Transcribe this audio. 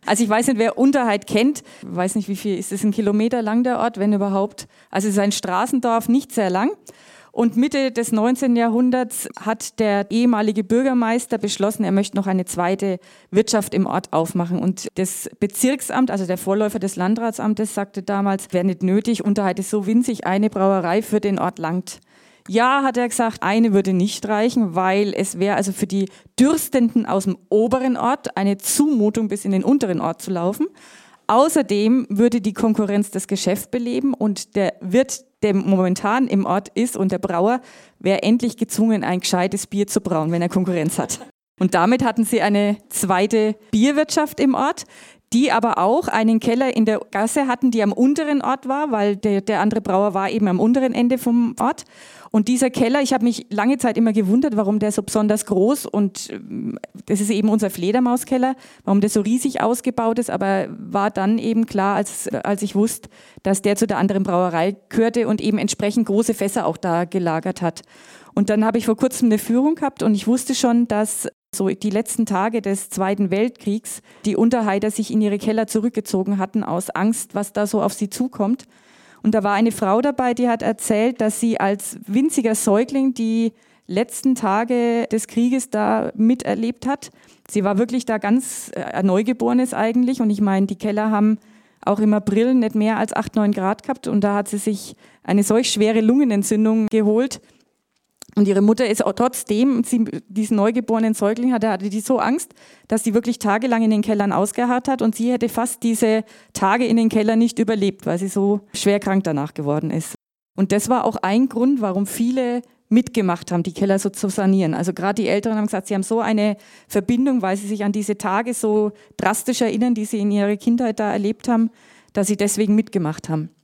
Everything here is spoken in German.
Also ich weiß nicht, wer Unterheid kennt. Ich weiß nicht, wie viel, ist es 1 Kilometer lang der Ort, wenn überhaupt. Also es ist ein Straßendorf, nicht sehr lang. Und Mitte des 19. Jahrhunderts hat der ehemalige Bürgermeister beschlossen, er möchte noch eine zweite Wirtschaft im Ort aufmachen. Und das Bezirksamt, also der Vorläufer des Landratsamtes, sagte damals, wäre nicht nötig, Unterheid ist so winzig, eine Brauerei für den Ort langt. Ja, hat er gesagt, eine würde nicht reichen, weil es wäre also für die Dürstenden aus dem oberen Ort eine Zumutung, bis in den unteren Ort zu laufen. Außerdem würde die Konkurrenz das Geschäft beleben und der Wirt, der momentan im Ort ist und der Brauer, wäre endlich gezwungen, ein gescheites Bier zu brauen, wenn er Konkurrenz hat. Und damit hatten sie eine zweite Bierwirtschaft im Ort, die aber auch einen Keller in der Gasse hatten, die am unteren Ort war, weil der andere Brauer war eben am unteren Ende vom Ort. Und dieser Keller, ich habe mich lange Zeit immer gewundert, warum der so besonders groß und das ist eben unser Fledermauskeller, warum der so riesig ausgebaut ist, aber war dann eben klar, als ich wusste, dass der zu der anderen Brauerei gehörte und eben entsprechend große Fässer auch da gelagert hat. Und dann habe ich vor kurzem eine Führung gehabt und ich wusste schon, dass so die letzten Tage des Zweiten Weltkriegs die Unterheider sich in ihre Keller zurückgezogen hatten aus Angst, was da so auf sie zukommt. Und da war eine Frau dabei, die hat erzählt, dass sie als winziger Säugling die letzten Tage des Krieges da miterlebt hat. Sie war wirklich da ganz Neugeborenes eigentlich. Und ich meine, die Keller haben auch im April nicht mehr als 8, 9 Grad gehabt. Und da hat sie sich eine solch schwere Lungenentzündung geholt. Und ihre Mutter ist auch trotzdem, sie diesen neugeborenen Säugling hatte die so Angst, dass sie wirklich tagelang in den Kellern ausgeharrt hat und sie hätte fast diese Tage in den Kellern nicht überlebt, weil sie so schwer krank danach geworden ist. Und das war auch ein Grund, warum viele mitgemacht haben, die Keller so zu sanieren. Also gerade die Älteren haben gesagt, sie haben so eine Verbindung, weil sie sich an diese Tage so drastisch erinnern, die sie in ihrer Kindheit da erlebt haben, dass sie deswegen mitgemacht haben.